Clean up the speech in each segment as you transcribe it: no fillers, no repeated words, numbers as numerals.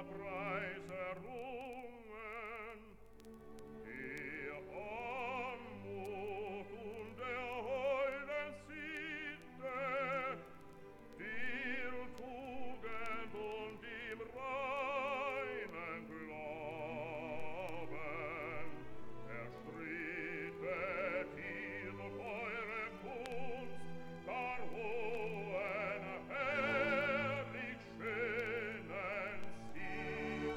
Preis errungen, der Anmut und der holden Sitte, der Tugend und dem reinen Glauben, erstrebet ihr durch eure Kunst, gar hohen, herrlich schönen Sieg.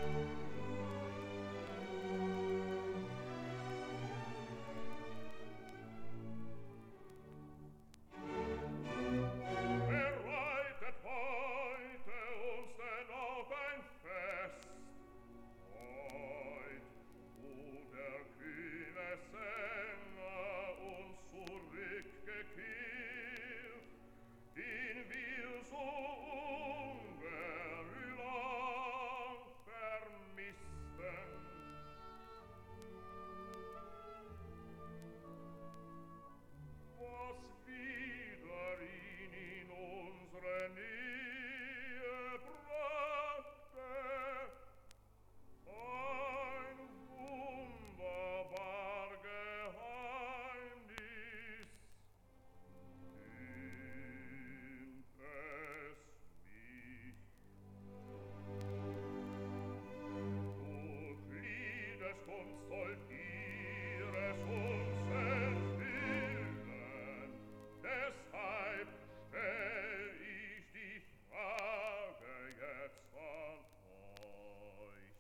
Bereitet heute uns denn auf ein Fest, heut, wo der kühne Sänger uns zurückgekehrt, den wir so ungern vermissten. Was wieder ihn in unsere Nähe brachte, ein wunderbar Geheimnis, nimmt es mich. Durch Liebeskunst sollt ihr es uns enthüllen, deshalb stell ich die Frage jetzt an euch.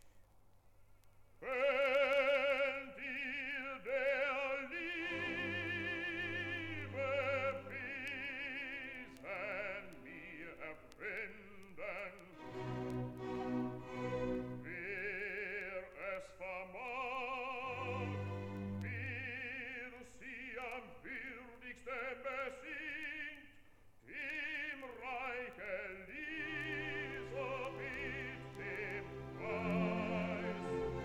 Könnt ihr der Liebe Wesen mir erfinden, wer es vermag, wer sie am würdigsten besingt, dem Reich Elisabeth den Preis.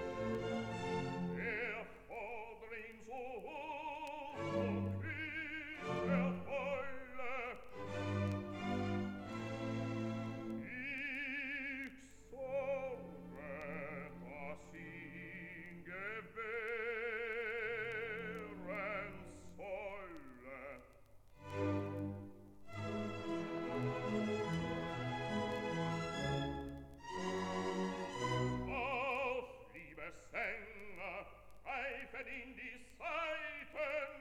Er fordert ihn so hoch und kühn erfreule. Ich sorge, dass ihn gewähren solle. Auf, liebe Sänger, greifen in die Saiten.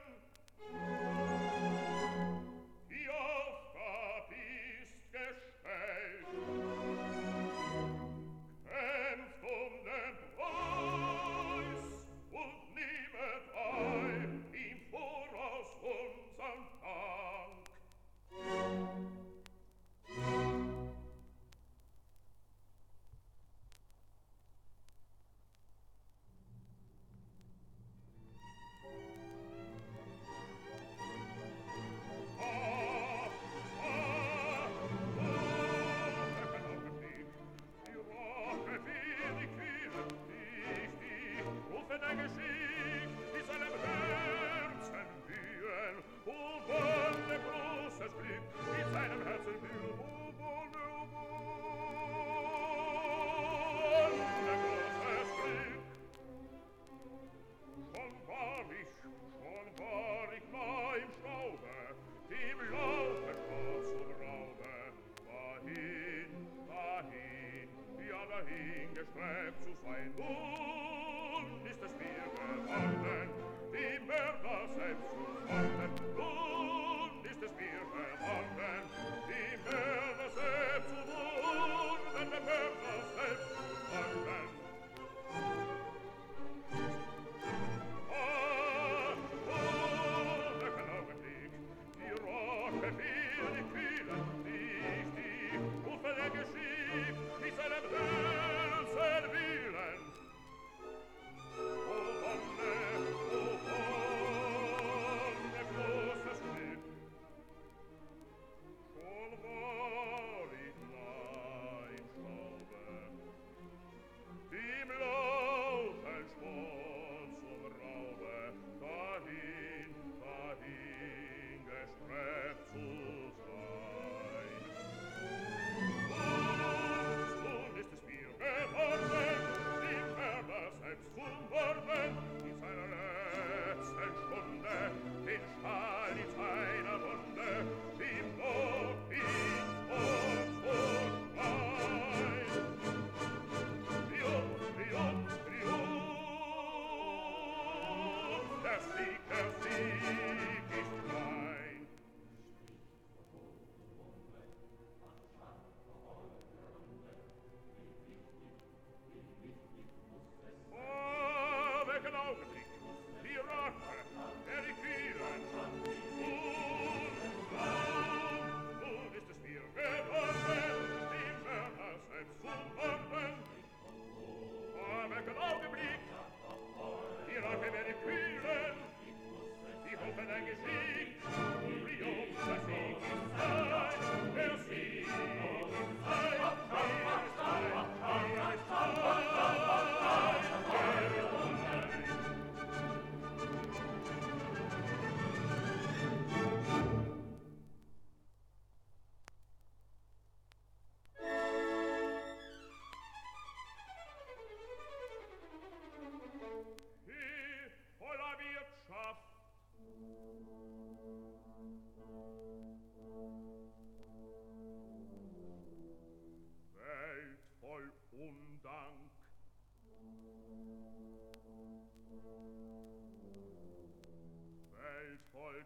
Die Aufgabe ist gestellt. Kämpft den Preis und nehmet ein im Voraus unsern Dank. Mit seinem Herzen will, wo wohne, der großes Glück. Schon war ich nah im Staube, dem Laufe Spaß und Raube. Dahin, ja dahin gestrebt zu sein. Nun ist es mir geworden, die Mörder selbst zu fanden. Nun ist es mir geworden, die Mörder selbst zu wunden, die Mörder selbst zu fanden. Die Rache für die Kühlen, die Rufe geschieht, mit seinem Hülsen willen. O Wonne, o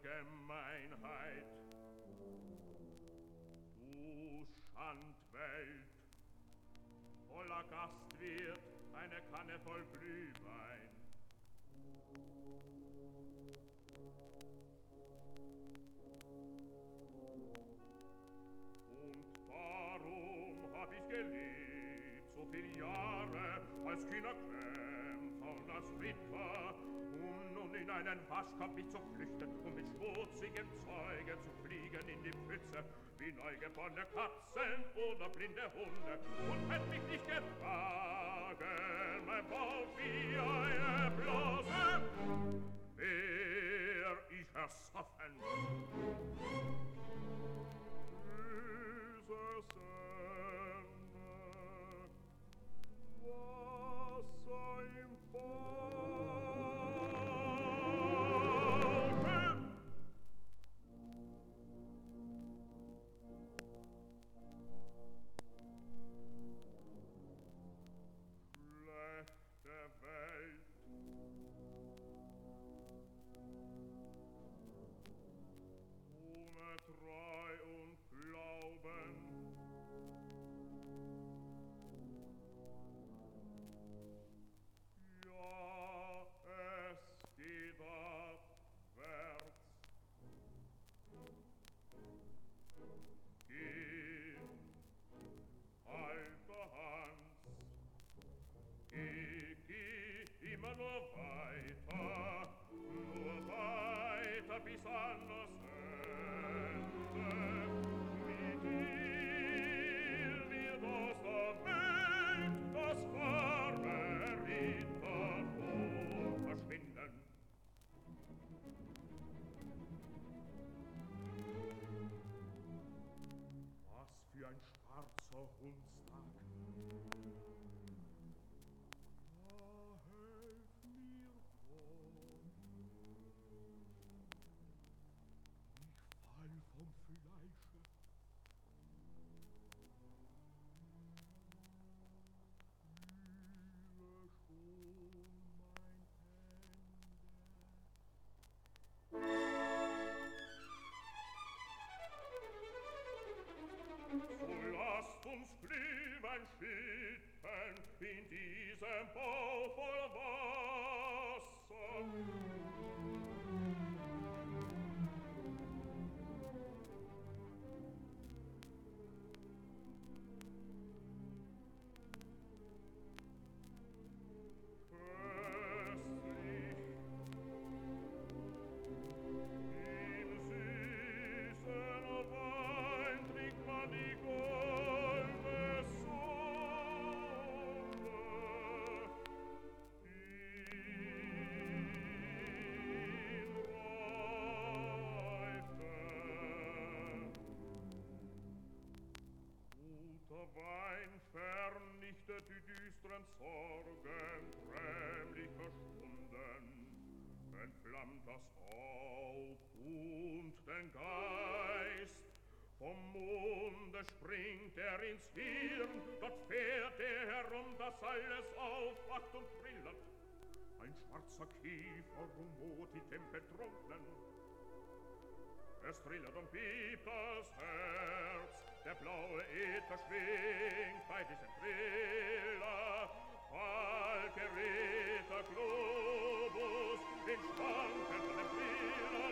Allgemeinheit. Du Schandwelt, voller Gastwirt, eine Kanne voll Glühwein. Und darum hab ich gelebt, so viel Jahre, als kühner Kämpfer und als Ritter, nun in einen Waschkopf mich zu flüchten und mit schmutzigem Zeuge zu fliegen in die Pfütze, wie neugeborene Katzen oder blinde Hunde. Und hätt mich nicht getragen, mein Bauch wie eine Blase, wär ich ersoffen. Diese Sende, Wasser im Bauche. Schlechte Welt, ohne Treu und Glauben, ja, es geht abwärts. Geh, alter Hans, geh immer nur weiter bis an das Ende. Mit dir wird aus der Welt das wahre Rittertum verschwinden. Was für ein schwarzer Hundstag! Helf mir Gott! Ich fall vom Fleische. Fühle schon mein Ende. So lasst uns Glühwein schütten in diesem Bau voll Wasser. Köstlich, im süßen Wein trinkt man die goldene Sonne. Guter Wein vernichtet die düsteren Sorgen, grämlich verschwunden, entflammt das Haupt und den Geist. Vom Munde springt ins Hirn, dort fährt herum, dass alles aufwacht und trillert. Ein schwarzer Kiefer rumort die Tempeltrunken. Es trillert und biebt das Herz, der blaue Äther schwingt bei diesem Triller. Falke, Ritter, Globus, in Schwanken von dem Triller